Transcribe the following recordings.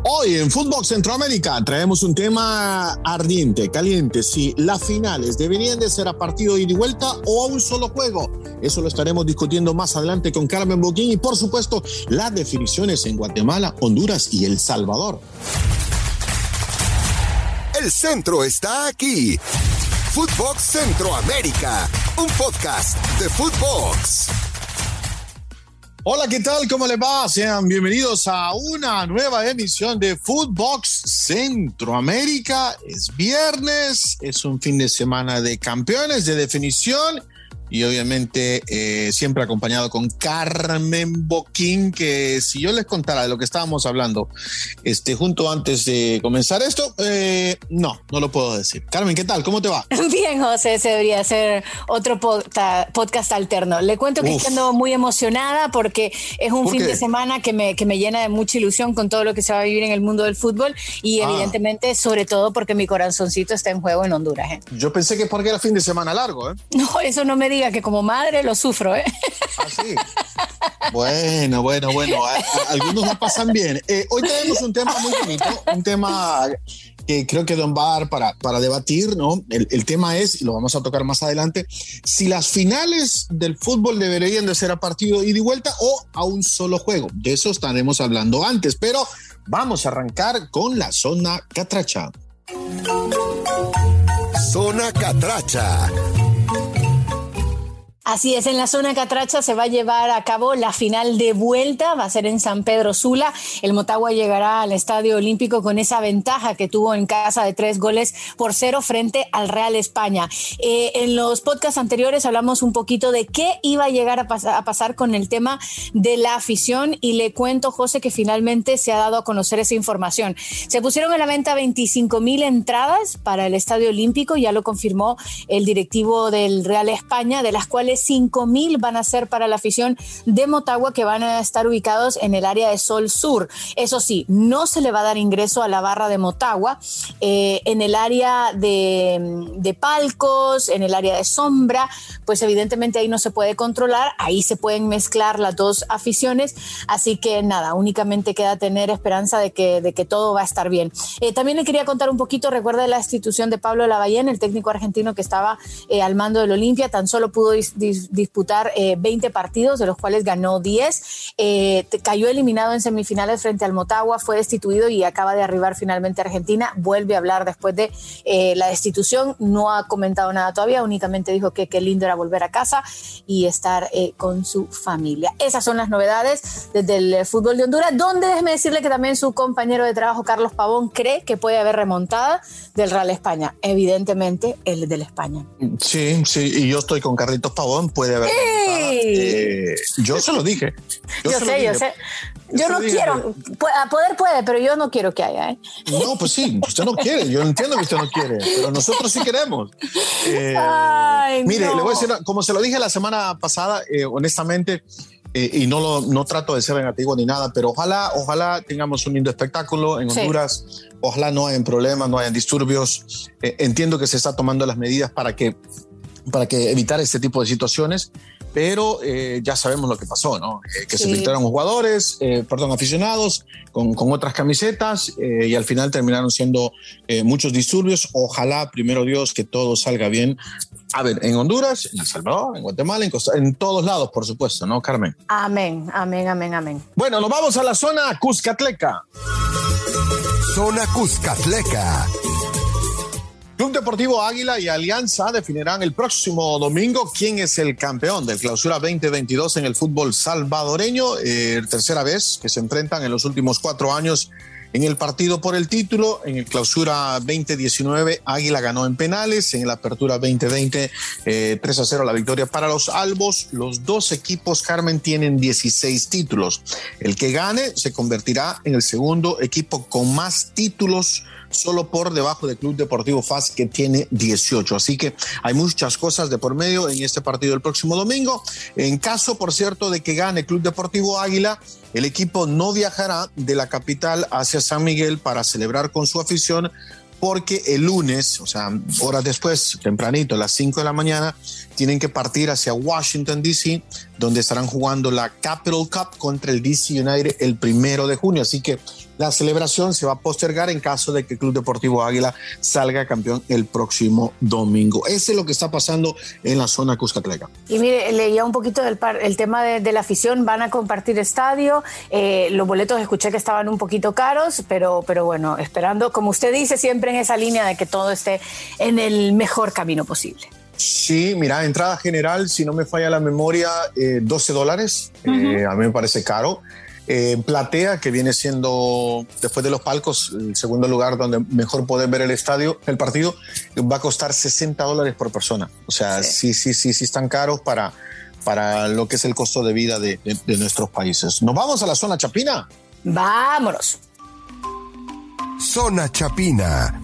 Hoy en Fútbol Centroamérica traemos un tema ardiente, caliente. Si las finales deberían de ser a partido ida y vuelta o a un solo juego. Eso lo estaremos discutiendo más adelante con Carmen Boquín y, por supuesto, las definiciones en Guatemala, Honduras y El Salvador. El centro está aquí. Fútbol Centroamérica, un podcast de Footbox. Hola, ¿qué tal? ¿Cómo les va? Sean bienvenidos a una nueva emisión de Footbox Centroamérica. Es viernes, es un fin de semana de campeones, de definición y obviamente siempre acompañado con Carmen Boquín, que si yo les contara de lo que estábamos hablando junto antes de comenzar esto, no lo puedo decir. Carmen, ¿qué tal? ¿Cómo te va? Bien, José, ese debería ser otro podcast alterno. Le cuento que ando muy emocionada porque es un fin de semana que me llena de mucha ilusión con todo lo que se va a vivir en el mundo del fútbol y evidentemente, sobre todo porque mi corazoncito está en juego en Honduras. Yo pensé que porque era fin de semana largo. No, eso no me diga, que como madre lo sufro. Ah, sí. Bueno. Algunos la pasan bien. Hoy tenemos un tema muy bonito, un tema que creo que Don va a dar para debatir, ¿no? El tema es, y lo vamos a tocar más adelante, si las finales del fútbol deberían de ser a partido ida y vuelta o a un solo juego. De eso estaremos hablando antes, pero vamos a arrancar con la Zona Catracha. Zona Catracha. Así es, en la Zona Catracha se va a llevar a cabo la final de vuelta, va a ser en San Pedro Sula. El Motagua llegará al Estadio Olímpico con esa ventaja que tuvo en casa de 3-0 frente al Real España. En los podcasts anteriores hablamos un poquito de qué iba a llegar a pasar con el tema de la afición y le cuento, José, que finalmente se ha dado a conocer esa información. Se pusieron a la venta 25,000 entradas para el Estadio Olímpico, ya lo confirmó el directivo del Real España, de las cuales 5,000 van a ser para la afición de Motagua, que van a estar ubicados en el área de Sol Sur. Eso sí, no se le va a dar ingreso a la barra de Motagua. En el área de palcos, en el área de sombra, pues evidentemente ahí no se puede controlar, ahí se pueden mezclar las dos aficiones, así que nada, únicamente queda tener esperanza de que todo va a estar bien. También le quería contar un poquito, recuerda la institución de Pablo Lavallén, el técnico argentino que estaba al mando del Olimpia, tan solo pudo disputar 20 partidos, de los cuales ganó 10, cayó eliminado en semifinales frente al Motagua, fue destituido y acaba de arribar finalmente a Argentina, vuelve a hablar después de la destitución, no ha comentado nada todavía, únicamente dijo que qué lindo era volver a casa y estar con su familia. Esas son las novedades desde el fútbol de Honduras, donde déjeme decirle que también su compañero de trabajo, Carlos Pavón, cree que puede haber remontada del Real España, evidentemente el del España. Sí, y yo estoy con Carlitos Pavón, puede haber. Yo se lo dije. Yo sé. Yo no quiero. A poder puede, pero yo no quiero que haya. No, pues sí, usted no quiere. Yo entiendo que usted no quiere, pero nosotros sí queremos. Mire, le voy a decir, como se lo dije la semana pasada, honestamente, y no trato de ser negativo ni nada, pero ojalá tengamos un lindo espectáculo en Honduras. Sí. Ojalá no hayan problemas, no hayan disturbios. Entiendo que se está tomando las medidas para que evitar este tipo de situaciones, pero ya sabemos lo que pasó, ¿no? Que se filtraron jugadores, aficionados con otras camisetas y al final terminaron siendo muchos disturbios. Ojalá, primero Dios, que todo salga bien. A ver, en Honduras, en El Salvador, en Guatemala, en todos lados, por supuesto, ¿no, Carmen? Amén. Bueno, nos vamos a la zona Cuscatleca. Zona Cuscatleca. Club Deportivo Águila y Alianza definirán el próximo domingo quién es el campeón del Clausura 2022 en el fútbol salvadoreño. Tercera vez que se enfrentan en los últimos 4 años en el partido por el título. En el Clausura 2019 Águila ganó en penales, en la Apertura 2020 3-0 la victoria para los albos. Los dos equipos, Carmen, tienen 16 títulos. El que gane se convertirá en el segundo equipo con más títulos, solo por debajo del Club Deportivo FAS, que tiene 18. Así que hay muchas cosas de por medio en este partido del próximo domingo. En caso, por cierto, de que gane Club Deportivo Águila, el equipo no viajará de la capital hacia San Miguel para celebrar con su afición, porque el lunes, o sea, horas después, tempranito, a las 5 de la mañana, tienen que partir hacia Washington, D.C., donde estarán jugando la Capital Cup contra el DC United el 1 de junio. Así que la celebración se va a postergar en caso de que el Club Deportivo Águila salga campeón el próximo domingo. Ese es lo que está pasando en la zona Cuscatleca. Y mire, leía un poquito el tema de la afición. Van a compartir estadio. Los boletos escuché que estaban un poquito caros, pero bueno, esperando, como usted dice, siempre en esa línea de que todo esté en el mejor camino posible. Sí, mira, entrada general, si no me falla la memoria, $12. A mí me parece caro. Platea, que viene siendo, después de los palcos, el segundo lugar donde mejor poder ver el partido, va a costar $60 por persona. O sea, sí están caros para lo que es el costo de vida de nuestros países. ¿Nos vamos a la zona chapina? ¡Vámonos! Zona Chapina.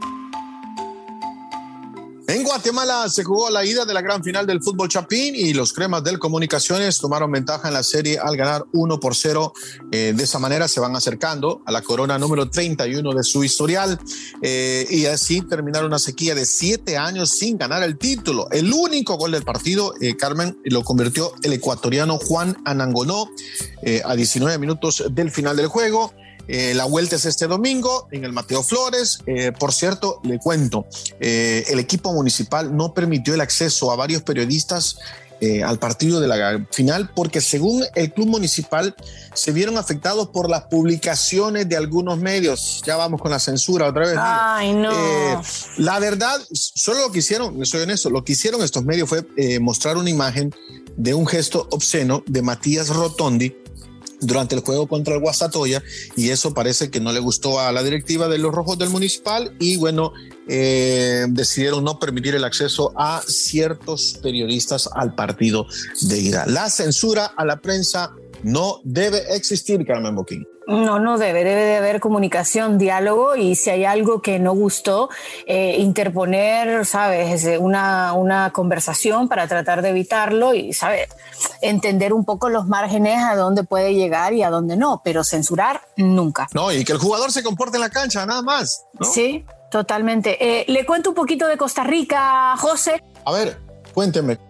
En Guatemala se jugó la ida de la gran final del fútbol chapín y los cremas del Comunicaciones tomaron ventaja en la serie al ganar 1-0. De esa manera se van acercando a la corona número 31 de su historial y así terminaron una sequía de 7 años sin ganar el título. El único gol del partido, Carmen, lo convirtió el ecuatoriano Juan Anangonó a 19 minutos del final del juego. La vuelta es este domingo en el Mateo Flores. Por cierto, le cuento, el equipo municipal no permitió el acceso a varios periodistas al partido de la final porque según el club municipal se vieron afectados por las publicaciones de algunos medios. Ya vamos con la censura otra vez. Ay, no. La verdad, solo lo que hicieron, soy honesto, lo que hicieron estos medios fue mostrar una imagen de un gesto obsceno de Matías Rotondi durante el juego contra el Guastatoya, y eso parece que no le gustó a la directiva de los Rojos del Municipal y bueno, decidieron no permitir el acceso a ciertos periodistas al partido de ida. La censura a la prensa no debe existir, Carmen Boquín. No debe de haber comunicación, diálogo, y si hay algo que no gustó, interponer, ¿sabes? Una conversación para tratar de evitarlo y, ¿sabes? Entender un poco los márgenes a dónde puede llegar y a dónde no, pero censurar nunca. No, y que el jugador se comporte en la cancha, nada más, ¿no? Sí, totalmente. Le cuento un poquito de Costa Rica, José. A ver, cuénteme.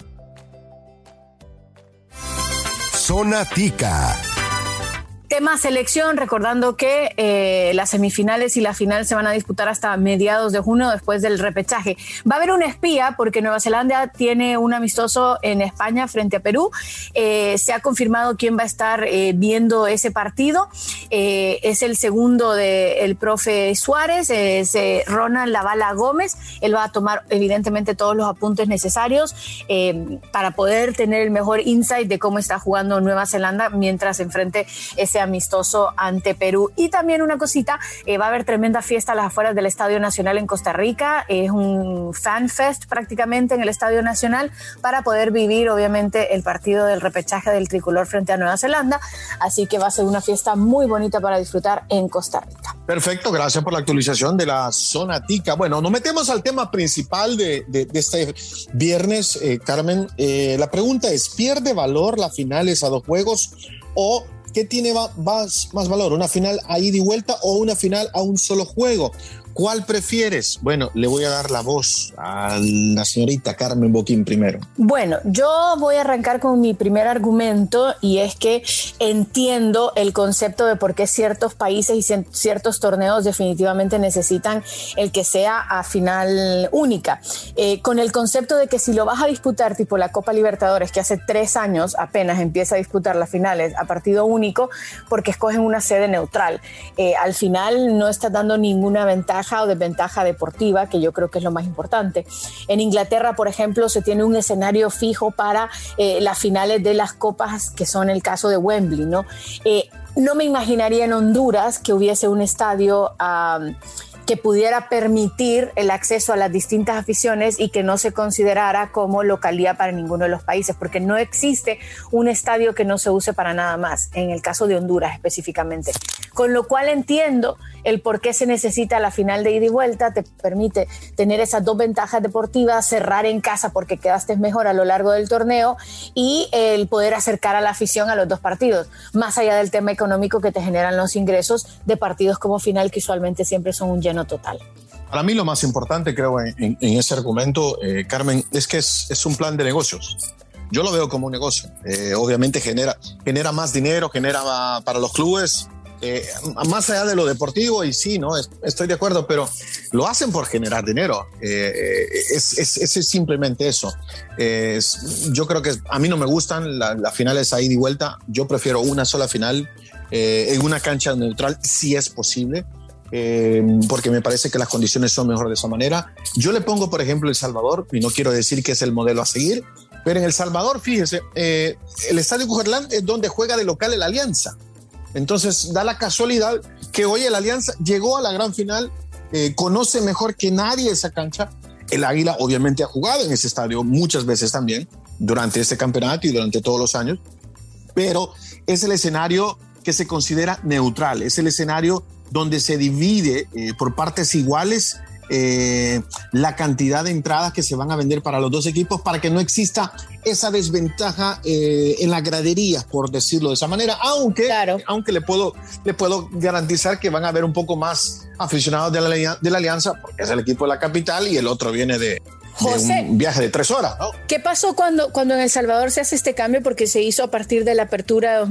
Zona Tica. Tema selección, recordando que las semifinales y la final se van a disputar hasta mediados de junio después del repechaje. Va a haber un espía porque Nueva Zelanda tiene un amistoso en España frente a Perú. Se ha confirmado quién va a estar viendo ese partido. Es el segundo del profe Suárez, es Ronald Lavala Gómez. Él va a tomar evidentemente todos los apuntes necesarios para poder tener el mejor insight de cómo está jugando Nueva Zelanda mientras enfrente ese amistoso ante Perú. Y también una cosita, va a haber tremenda fiesta a las afueras del Estadio Nacional en Costa Rica. Es un fan fest prácticamente en el Estadio Nacional para poder vivir obviamente el partido del repechaje del tricolor frente a Nueva Zelanda, así que va a ser una fiesta muy bonita para disfrutar en Costa Rica. Perfecto, gracias por la actualización de la Zona Tica. Bueno, nos metemos al tema principal de este viernes, Carmen. La pregunta es, ¿pierde valor las finales a 2 juegos o qué tiene más valor, una final a ida y vuelta o una final a un solo juego? ¿Cuál prefieres? Bueno, le voy a dar la voz a la señorita Carmen Boquín primero. Bueno, yo voy a arrancar con mi primer argumento y es que entiendo el concepto de por qué ciertos países y ciertos torneos definitivamente necesitan el que sea a final única. Con el concepto de que si lo vas a disputar tipo la Copa Libertadores, que hace 3 años apenas empieza a disputar las finales a partido único porque escogen una sede neutral. Al final no estás dando ninguna ventaja o desventaja deportiva, que yo creo que es lo más importante. En Inglaterra, por ejemplo, se tiene un escenario fijo para las finales de las copas, que son el caso de Wembley, ¿no? No me imaginaría en Honduras que hubiese un estadio que pudiera permitir el acceso a las distintas aficiones y que no se considerara como localía para ninguno de los países, porque no existe un estadio que no se use para nada más, en el caso de Honduras específicamente. Con lo cual entiendo el por qué se necesita la final de ida y vuelta, te permite tener esas 2 ventajas deportivas, cerrar en casa porque quedaste mejor a lo largo del torneo y el poder acercar a la afición a los 2 partidos, más allá del tema económico que te generan los ingresos de partidos como final, que usualmente siempre son un lleno total. Para mí lo más importante, creo, en ese argumento, Carmen, es que es un plan de negocios. Yo lo veo como un negocio. Obviamente genera más dinero, genera para los clubes, más allá de lo deportivo, y sí, ¿no? Estoy de acuerdo, pero lo hacen por generar dinero. Es simplemente eso. Yo creo que a mí no me gustan las finales a ida y vuelta. Yo prefiero una sola final en una cancha neutral, si es posible. Porque me parece que las condiciones son mejor de esa manera. Yo le pongo, por ejemplo, El Salvador, y no quiero decir que es el modelo a seguir, pero en El Salvador, fíjese, el Estadio Cujerlán es donde juega de local el Alianza. Entonces da la casualidad que hoy el Alianza llegó a la gran final, conoce mejor que nadie esa cancha. El Águila obviamente ha jugado en ese estadio muchas veces también durante este campeonato y durante todos los años, pero es el escenario que se considera neutral, es el escenario donde se divide por partes iguales la cantidad de entradas que se van a vender para los dos equipos, para que no exista esa desventaja en las graderías, por decirlo de esa manera, aunque le puedo garantizar que van a haber un poco más aficionados de la Alianza, porque es el equipo de la capital y el otro viene de un viaje de 3 horas, ¿no? ¿Qué pasó cuando en El Salvador se hace este cambio? Porque se hizo a partir de la apertura de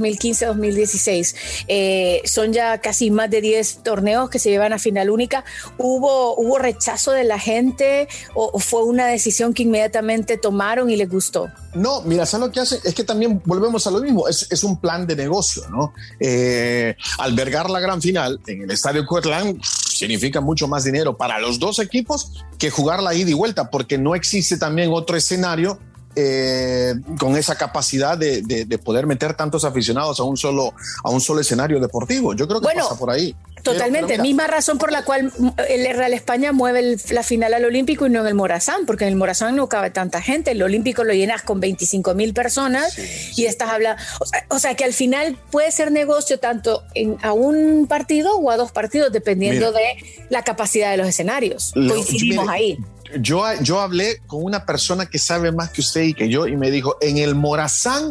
2015-2016. Son ya casi más de 10 torneos que se llevan a final única. ¿Hubo rechazo de la gente o fue una decisión que inmediatamente tomaron y les gustó? No, mira, ¿sabes lo que hace? Es que también volvemos a lo mismo. Es un plan de negocio, ¿no? Albergar la gran final en el Estadio Cujerlán significa mucho más dinero para los dos equipos que jugar la ida y vuelta, porque no existe también otro escenario con esa capacidad de poder meter tantos aficionados a un solo escenario deportivo. Yo creo que pasa por ahí. Totalmente, pero misma razón por la cual el Real España mueve la final al Olímpico y no en el Morazán, porque en el Morazán no cabe tanta gente. El Olímpico lo llenas con 25,000 personas y estás hablando, o sea que al final puede ser negocio tanto a un partido o a 2 partidos, dependiendo de la capacidad de los escenarios. Coincidimos ahí. Yo hablé con una persona que sabe más que usted y que yo, y me dijo, en el Morazán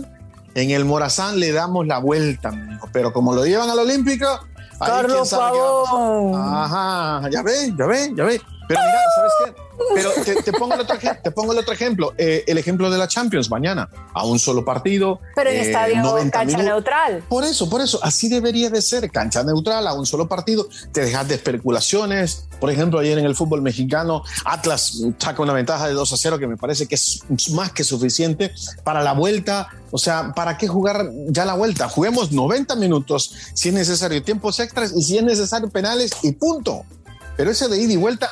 le damos la vuelta, me dijo, pero como lo llevan al Olímpico, Carlos Pavón. Ajá, ya ve. Pero mira, ¿sabes qué? Pero te pongo el otro ejemplo. El ejemplo de la Champions mañana, a un solo partido. Pero en estadio, cancha neutral. Por eso, así debería de ser, cancha neutral, a un solo partido. Te dejas de especulaciones. Por ejemplo, ayer en el fútbol mexicano, Atlas saca una ventaja de 2-0 que me parece que es más que suficiente para la vuelta. O sea, ¿para qué jugar ya la vuelta? Juguemos 90 minutos, si es necesario tiempos extras y si es necesario penales y punto. Pero ese de ida y vuelta,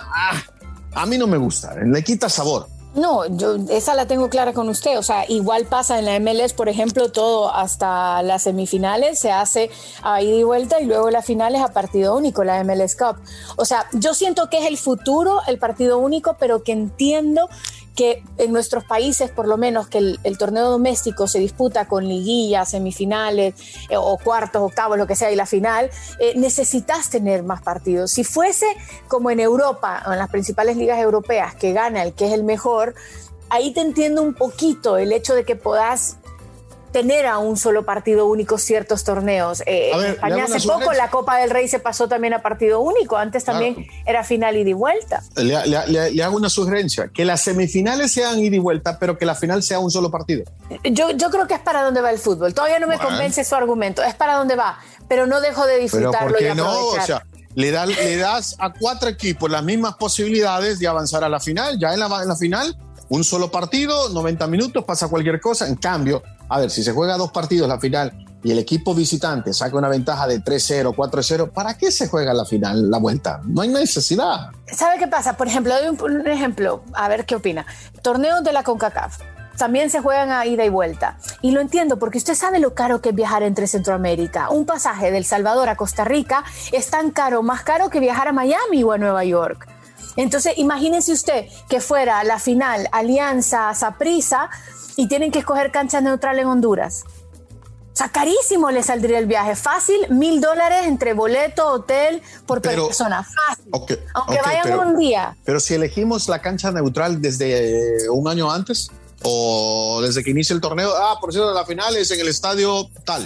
a mí no me gusta, le quita sabor. No, yo esa la tengo clara con usted. O sea, igual pasa en la MLS, por ejemplo, todo hasta las semifinales se hace a ida y vuelta y luego las finales a partido único, la MLS Cup. O sea, yo siento que es el futuro, el partido único, pero que entiendo que en nuestros países, por lo menos, que el torneo doméstico se disputa con liguillas, semifinales o cuartos, octavos, lo que sea, y la final, necesitas tener más partidos. Si fuese como en Europa, o en las principales ligas europeas, que gana el que es el mejor, ahí te entiendo un poquito el hecho de que puedas tener a un solo partido único ciertos torneos. En España hace poco la Copa del Rey se pasó también a partido único, antes también era final ida y vuelta. Le hago una sugerencia, que las semifinales sean ida y vuelta, pero que la final sea un solo partido. Yo creo que es para donde va el fútbol, todavía no me convence su argumento, es para donde va, pero no dejo de disfrutarlo y aprovechar. No, o sea, le das a 4 equipos las mismas posibilidades de avanzar a la final. Ya en la final, un solo partido, 90 minutos, pasa cualquier cosa. En cambio, a ver, si se juega 2 partidos la final y el equipo visitante saca una ventaja de 3-0, 4-0, ¿para qué se juega la final, la vuelta? No hay necesidad. ¿Sabe qué pasa? Por ejemplo, doy un ejemplo, a ver qué opina. Torneos de la CONCACAF también se juegan a ida y vuelta. Y lo entiendo porque usted sabe lo caro que es viajar entre Centroamérica. Un pasaje de El Salvador a Costa Rica es tan caro, más caro que viajar a Miami o a Nueva York. Entonces, imagínense usted que fuera la final Alianza-Saprissa y tienen que escoger cancha neutral en Honduras. O sea, carísimo le saldría el viaje. Fácil, $1,000 entre boleto, hotel, por persona. Fácil. Aunque vayan un día. Pero si elegimos la cancha neutral desde un año antes o desde que inicia el torneo, por cierto, la final es en el estadio tal.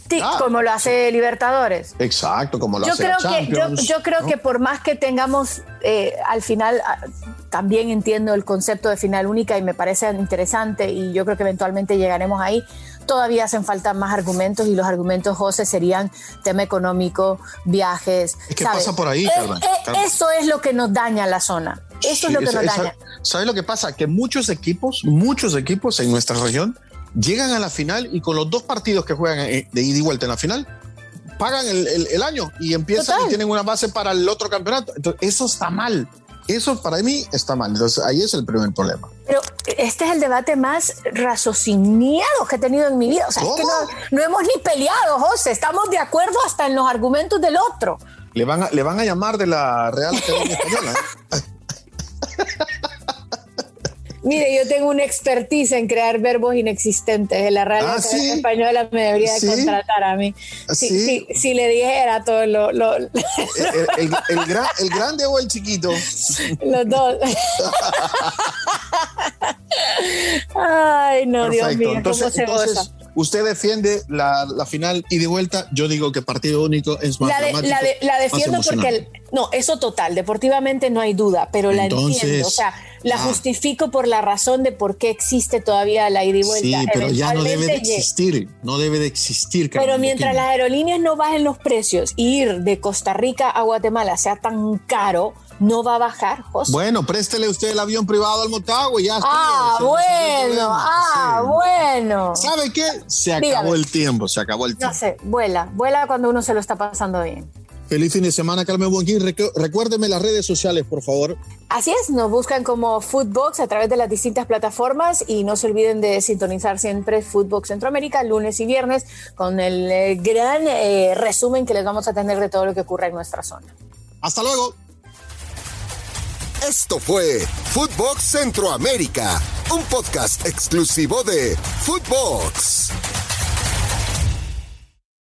Sí, como lo hace Libertadores. Exacto, como lo hace Champions. Yo creo que por más que tengamos al final, también entiendo el concepto de final única y me parece interesante y yo creo que eventualmente llegaremos ahí. Todavía hacen falta más argumentos y los argumentos, José, serían tema económico, viajes. ¿Qué pasa por ahí, Carmen? Eso es lo que nos daña la zona. Eso es lo que nos daña. ¿Sabes lo que pasa? Que muchos equipos en nuestra región llegan a la final y con los 2 partidos que juegan de ida y vuelta en la final, pagan el año y empiezan y tienen una base para el otro campeonato. Entonces, eso está mal. Eso para mí está mal. Entonces, ahí es el primer problema. Pero este es el debate más raciocinado que he tenido en mi vida. O sea, es que no hemos ni peleado, José. Estamos de acuerdo hasta en los argumentos del otro. Le van a llamar de la Real Academia Española. Mire, yo tengo una expertise en crear verbos inexistentes. La Real Academia Española me debería de contratar a mí. Si le dijera todo lo... ¿El grande o el chiquito? Los dos. Ay, no, perfecto. Dios mío, entonces usted defiende la final y de vuelta. Yo digo que partido único es más dramático. La defiendo porque... eso total, deportivamente no hay duda, pero la entiendo. O sea, la justifico por la razón de por qué existe todavía la ida y vuelta. Sí, pero ya no debe de existir. No debe de existir. Pero mientras las aerolíneas no bajen los precios, ir de Costa Rica a Guatemala sea tan caro, no va a bajar, José. Bueno, préstele usted el avión privado al Motagua y ya está. Bueno. ¿Sabe qué? Se acabó el tiempo. No sé, vuela cuando uno se lo está pasando bien. Feliz fin de semana, Carmen Bonquín. Recuérdeme las redes sociales, por favor. Así es, nos buscan como Footbox a través de las distintas plataformas y no se olviden de sintonizar siempre Footbox Centroamérica lunes y viernes con el gran resumen que les vamos a tener de todo lo que ocurre en nuestra zona. Hasta luego. Esto fue Footbox Centroamérica, un podcast exclusivo de Footbox.